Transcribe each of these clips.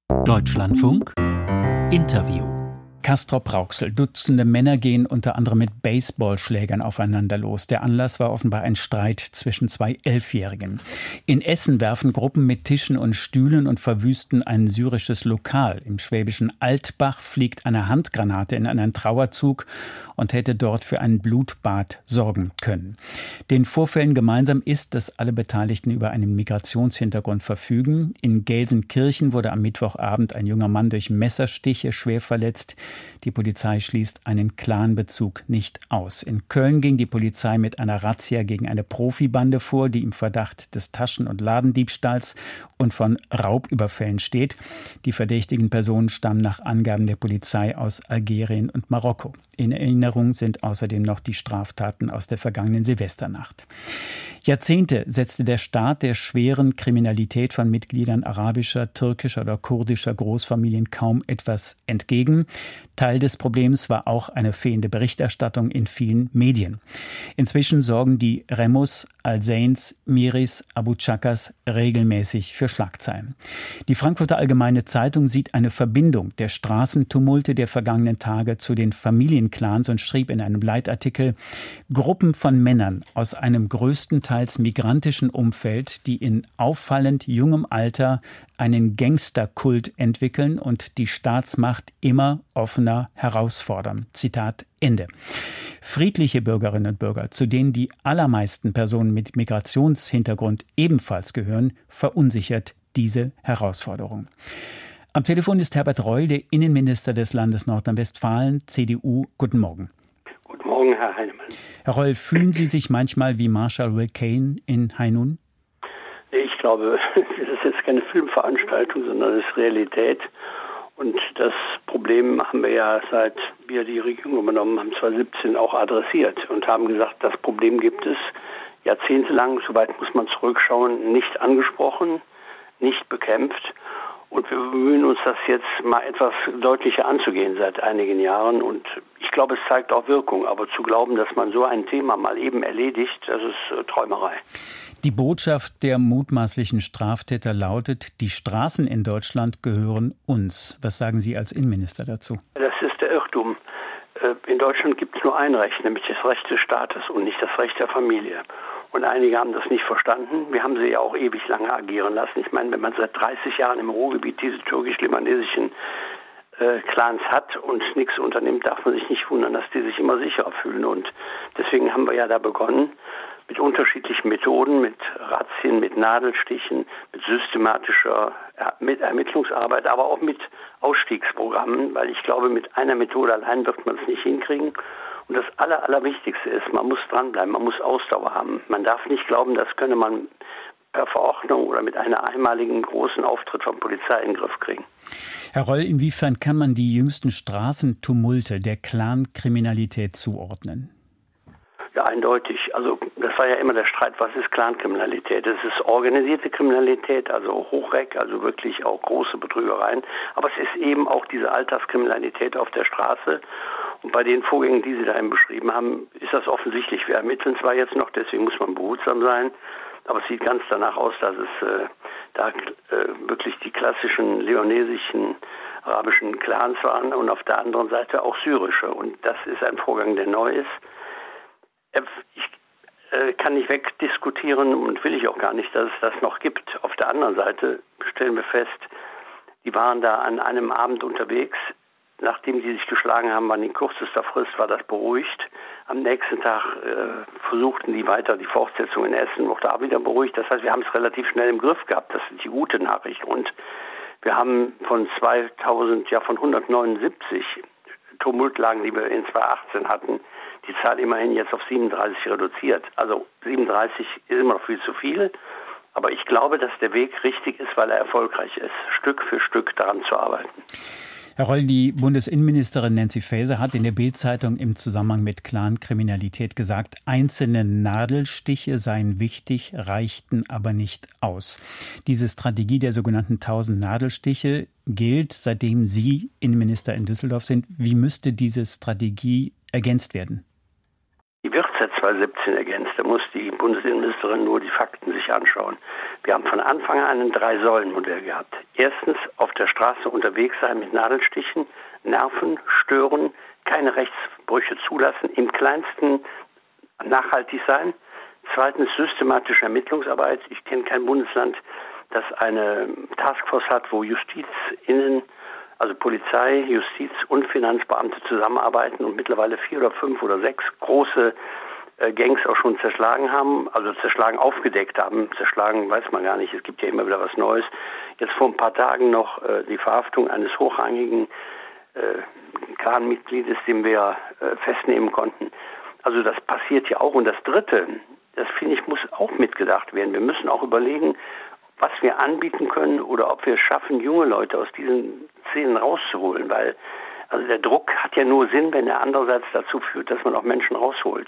Deutschlandfunk Interview. Castrop-Rauxel. Dutzende Männer gehen unter anderem mit Baseballschlägern aufeinander los. Der Anlass war offenbar ein Streit zwischen zwei Elfjährigen. In Essen werfen Gruppen mit Tischen und Stühlen und verwüsten ein syrisches Lokal. Im schwäbischen Altbach fliegt eine Handgranate in einen Trauerzug und hätte dort für ein Blutbad sorgen können. Den Vorfällen gemeinsam ist, dass alle Beteiligten über einen Migrationshintergrund verfügen. In Gelsenkirchen wurde am Mittwochabend ein junger Mann durch Messerstiche schwer verletzt. Die Polizei schließt einen Clanbezug nicht aus. In Köln ging die Polizei mit einer Razzia gegen eine Profibande vor, die im Verdacht des Taschen- und Ladendiebstahls und von Raubüberfällen steht. Die verdächtigen Personen stammen nach Angaben der Polizei aus Algerien und Marokko. In Erinnerung sind außerdem noch die Straftaten aus der vergangenen Silvesternacht. Jahrzehnte setzte der Staat der schweren Kriminalität von Mitgliedern arabischer, türkischer oder kurdischer Großfamilien kaum etwas entgegen. Teil des Problems war auch eine fehlende Berichterstattung in vielen Medien. Inzwischen sorgen die Remus, Al-Zains, Miris, Abu Chakas regelmäßig für Schlagzeilen. Die Frankfurter Allgemeine Zeitung sieht eine Verbindung der Straßentumulte der vergangenen Tage zu den Familienclans und schrieb in einem Leitartikel: Gruppen von Männern aus einem größtenteils migrantischen Umfeld, die in auffallend jungem Alter einen Gangsterkult entwickeln und die Staatsmacht immer offener herausfordern. Zitat Ende. Friedliche Bürgerinnen und Bürger, zu denen die allermeisten Personen mit Migrationshintergrund ebenfalls gehören, verunsichert diese Herausforderung. Am Telefon ist Herbert Reul, der Innenminister des Landes Nordrhein-Westfalen, CDU. Guten Morgen. Guten Morgen, Herr Heinemann. Herr Reul, fühlen Sie sich manchmal wie Marshal Will Kane in High Noon? Ich glaube, das ist jetzt keine Filmveranstaltung, sondern es ist Realität. Und das Problem haben wir ja, seit wir die Regierung übernommen haben, 2017 auch adressiert und haben gesagt, das Problem gibt es jahrzehntelang, soweit muss man zurückschauen, nicht angesprochen, nicht bekämpft. Und wir bemühen uns, das jetzt mal etwas deutlicher anzugehen seit einigen Jahren. Und ich glaube, es zeigt auch Wirkung. Aber zu glauben, dass man so ein Thema mal eben erledigt, das ist Träumerei. Die Botschaft der mutmaßlichen Straftäter lautet: Die Straßen in Deutschland gehören uns. Was sagen Sie als Innenminister dazu? Das ist der Irrtum. In Deutschland gibt es nur ein Recht, nämlich das Recht des Staates und nicht das Recht der Familie. Und einige haben das nicht verstanden. Wir haben sie ja auch ewig lange agieren lassen. Ich meine, wenn man seit 30 Jahren im Ruhrgebiet diese türkisch-libanesischen Clans hat und nichts unternimmt, darf man sich nicht wundern, dass die sich immer sicherer fühlen. Und deswegen haben wir ja da begonnen, mit unterschiedlichen Methoden, mit Razzien, mit Nadelstichen, mit systematischer mit Ermittlungsarbeit, aber auch mit Ausstiegsprogrammen, weil ich glaube, mit einer Methode allein wird man es nicht hinkriegen. Und das Allerwichtigste ist, man muss dranbleiben, man muss Ausdauer haben. Man darf nicht glauben, das könne man per Verordnung oder mit einem einmaligen großen Auftritt von Polizei in den Griff kriegen. Herr Reul, inwiefern kann man die jüngsten Straßentumulte der Clankriminalität zuordnen? Ja, eindeutig. Also das war ja immer der Streit, was ist Clankriminalität? Es ist organisierte Kriminalität, also Hochreck, also wirklich auch große Betrügereien. Aber es ist eben auch diese Alltagskriminalität auf der Straße. Und bei den Vorgängen, die Sie da eben beschrieben haben, ist das offensichtlich. Wir ermitteln zwar jetzt noch, deswegen muss man behutsam sein, aber es sieht ganz danach aus, dass es wirklich die klassischen libanesischen, arabischen Clans waren und auf der anderen Seite auch syrische. Und das ist ein Vorgang, der neu ist. Ich kann nicht wegdiskutieren und will ich auch gar nicht, dass es das noch gibt. Auf der anderen Seite stellen wir fest, die waren da an einem Abend unterwegs. Nachdem die sich geschlagen haben, in kürzester Frist war das beruhigt. Am nächsten Tag versuchten die weiter die Fortsetzung in Essen, auch da wieder beruhigt. Das heißt, wir haben es relativ schnell im Griff gehabt. Das ist die gute Nachricht. Und wir haben von 179 Tumultlagen, die wir in 2018 hatten, die Zahl immerhin jetzt auf 37 reduziert. Also 37 ist immer noch viel zu viel. Aber ich glaube, dass der Weg richtig ist, weil er erfolgreich ist, Stück für Stück daran zu arbeiten. Herr Reul, die Bundesinnenministerin Nancy Faeser hat in der Bild-Zeitung im Zusammenhang mit Clankriminalität gesagt, einzelne Nadelstiche seien wichtig, reichten aber nicht aus. Diese Strategie der sogenannten 1000 Nadelstiche gilt, seitdem Sie Innenminister in Düsseldorf sind. Wie müsste diese Strategie ergänzt werden? Die wird KZ 217 ergänzt. Da muss die Bundesinnenministerin nur die Fakten sich anschauen. Wir haben von Anfang an ein Drei-Säulen-Modell gehabt. Erstens, auf der Straße unterwegs sein mit Nadelstichen, nerven, stören, keine Rechtsbrüche zulassen, im Kleinsten nachhaltig sein. Zweitens, systematische Ermittlungsarbeit. Ich kenne kein Bundesland, das eine Taskforce hat, wo also Polizei, Justiz und Finanzbeamte zusammenarbeiten und mittlerweile 4 oder 5 oder 6 große Gangs auch schon zerschlagen haben, also aufgedeckt haben. Zerschlagen weiß man gar nicht, es gibt ja immer wieder was Neues. Jetzt vor ein paar Tagen noch die Verhaftung eines hochrangigen Clan-Mitgliedes, den wir festnehmen konnten. Also das passiert ja auch. Und das Dritte, das finde ich, muss auch mitgedacht werden. Wir müssen auch überlegen, was wir anbieten können oder ob wir es schaffen, junge Leute aus diesen Szenen rauszuholen. Weil also der Druck hat ja nur Sinn, wenn er andererseits dazu führt, dass man auch Menschen rausholt.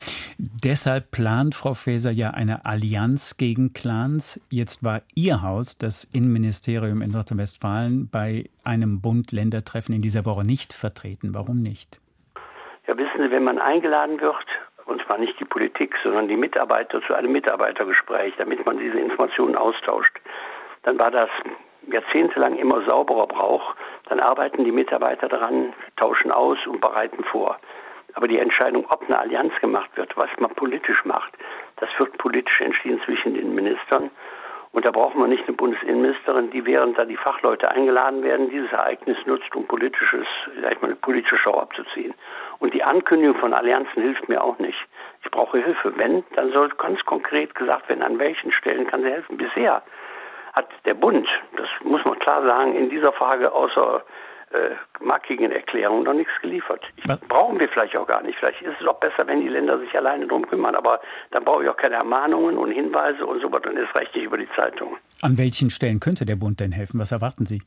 Deshalb plant Frau Faeser ja eine Allianz gegen Clans. Jetzt war Ihr Haus, das Innenministerium in Nordrhein-Westfalen, bei einem Bund-Länder-Treffen in dieser Woche nicht vertreten. Warum nicht? Ja, wissen Sie, wenn man eingeladen wird, und zwar nicht die Politik, sondern die Mitarbeiter zu einem Mitarbeitergespräch, damit man diese Informationen austauscht, dann war das jahrzehntelang immer sauberer Brauch. Dann arbeiten die Mitarbeiter daran, tauschen aus und bereiten vor. Aber die Entscheidung, ob eine Allianz gemacht wird, was man politisch macht, das wird politisch entschieden zwischen den Ministern. Und da braucht man nicht eine Bundesinnenministerin, die während da die Fachleute eingeladen werden, dieses Ereignis nutzt, um eine politische Show abzuziehen. Und die Ankündigung von Allianzen hilft mir auch nicht. Ich brauche Hilfe. Wenn, dann soll ganz konkret gesagt werden, an welchen Stellen kann sie helfen. Bisher hat der Bund, das muss man klar sagen, in dieser Frage außer markigen Erklärungen noch nichts geliefert. Brauchen wir vielleicht auch gar nicht. Vielleicht ist es auch besser, wenn die Länder sich alleine darum kümmern. Aber dann brauche ich auch keine Ermahnungen und Hinweise und so weiter. Und das reicht nicht über die Zeitung. An welchen Stellen könnte der Bund denn helfen? Was erwarten Sie?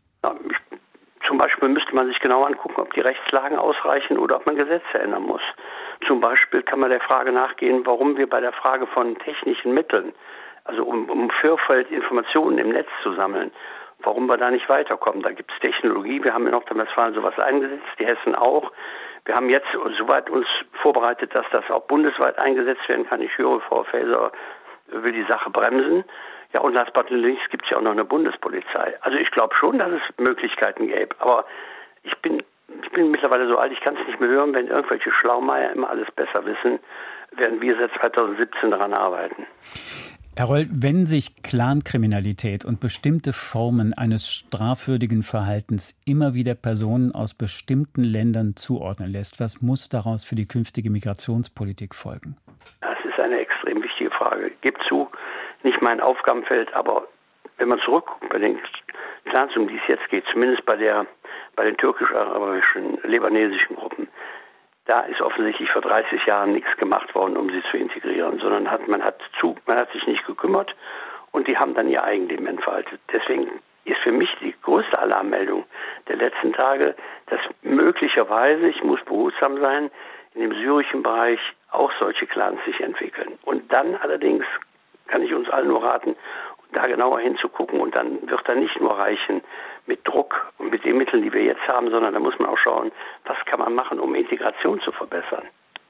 Zum Beispiel müsste man sich genau angucken, ob die Rechtslagen ausreichen oder ob man Gesetze ändern muss. Zum Beispiel kann man der Frage nachgehen, warum wir bei der Frage von technischen Mitteln, also um im Vorfeld Informationen im Netz zu sammeln, warum wir da nicht weiterkommen. Da gibt es Technologie. Wir haben in Nordrhein-Westfalen sowas eingesetzt, die Hessen auch. Wir haben jetzt soweit uns vorbereitet, dass das auch bundesweit eingesetzt werden kann. Ich höre, Frau Faeser will die Sache bremsen. Ja, und last but not least gibt es ja auch noch eine Bundespolizei. Also ich glaube schon, dass es Möglichkeiten gäbe. Aber ich bin mittlerweile so alt, ich kann es nicht mehr hören, wenn irgendwelche Schlaumeier immer alles besser wissen, werden wir seit 2017 daran arbeiten. Herr Reul, wenn sich Clankriminalität und bestimmte Formen eines strafwürdigen Verhaltens immer wieder Personen aus bestimmten Ländern zuordnen lässt, was muss daraus für die künftige Migrationspolitik folgen? Das ist eine extrem wichtige Frage. Ich gebe zu, nicht mein Aufgabenfeld, aber wenn man zurückguckt bei den Clans, um die es jetzt geht, zumindest bei den türkisch-arabischen, libanesischen Gruppen, da ist offensichtlich vor 30 Jahren nichts gemacht worden, um sie zu integrieren, sondern man hat sich nicht gekümmert und die haben dann ihr Eigenleben entfaltet. Deswegen ist für mich die größte Alarmmeldung der letzten Tage, dass möglicherweise, ich muss behutsam sein, in dem syrischen Bereich auch solche Clans sich entwickeln. Und dann allerdings kann ich uns allen nur raten, da genauer hinzugucken. Und dann wird da nicht nur reichen mit Druck und mit den Mitteln, die wir jetzt haben, sondern da muss man auch schauen, was kann man machen, um Integration zu verbessern.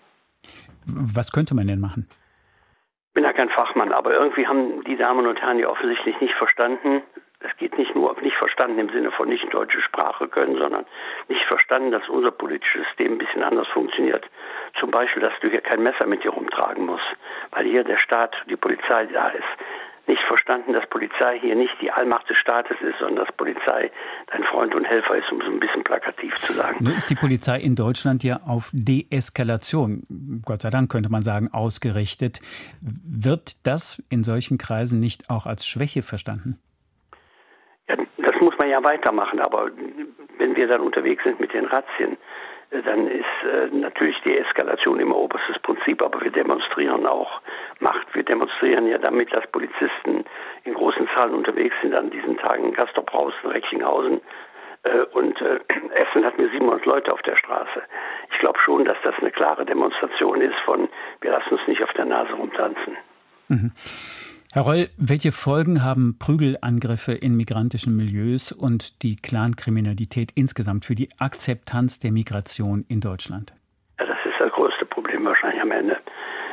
Was könnte man denn machen? Ich bin ja kein Fachmann, aber irgendwie haben die Damen und Herren ja offensichtlich nicht verstanden. Es geht nicht verstanden im Sinne von nicht deutsche Sprache können, sondern nicht verstanden, dass unser politisches System ein bisschen anders funktioniert. Zum Beispiel, dass du hier kein Messer mit dir rumtragen musst, weil hier der Staat, die Polizei da ist. Nicht verstanden, dass Polizei hier nicht die Allmacht des Staates ist, sondern dass Polizei dein Freund und Helfer ist, um so ein bisschen plakativ zu sagen. Nur ist die Polizei in Deutschland ja auf Deeskalation, Gott sei Dank könnte man sagen, ausgerichtet. Wird das in solchen Kreisen nicht auch als Schwäche verstanden? Ja, das muss man ja weitermachen, aber wenn wir dann unterwegs sind mit den Razzien, dann ist natürlich die Eskalation immer oberstes Prinzip, aber wir demonstrieren auch Macht. Wir demonstrieren ja damit, dass Polizisten in großen Zahlen unterwegs sind an diesen Tagen in Castrop-Rauxel, Recklinghausen und Essen hat mir 700 Leute auf der Straße. Ich glaube schon, dass das eine klare Demonstration ist von, wir lassen uns nicht auf der Nase rumtanzen. Mhm. Herr Reul, welche Folgen haben Prügelangriffe in migrantischen Milieus und die Clankriminalität insgesamt für die Akzeptanz der Migration in Deutschland? Ja, das ist das größte Problem wahrscheinlich am Ende.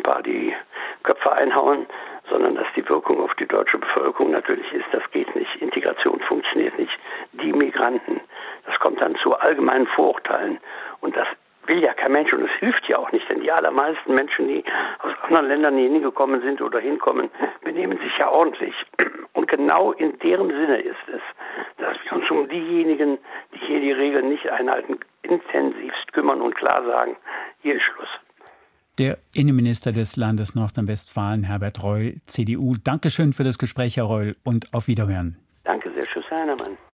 ein paar die Köpfe einhauen, sondern dass die Wirkung auf die deutsche Bevölkerung natürlich ist, das geht nicht. Integration funktioniert nicht. Die Migranten, das kommt dann zu allgemeinen Vorurteilen. Und das will ja kein Mensch und es hilft ja auch nicht, denn die allermeisten Menschen, die aus anderen Ländern hier hingekommen sind oder hinkommen, benehmen sich ja ordentlich. Und genau in deren Sinne ist es, dass wir uns um diejenigen, die hier die Regeln nicht einhalten, intensivst kümmern und klar sagen, hier ist Schluss. Der Innenminister des Landes Nordrhein-Westfalen, Herbert Reul, CDU. Dankeschön für das Gespräch, Herr Reul, und auf Wiederhören. Danke sehr, tschüss, Herr Heinemann.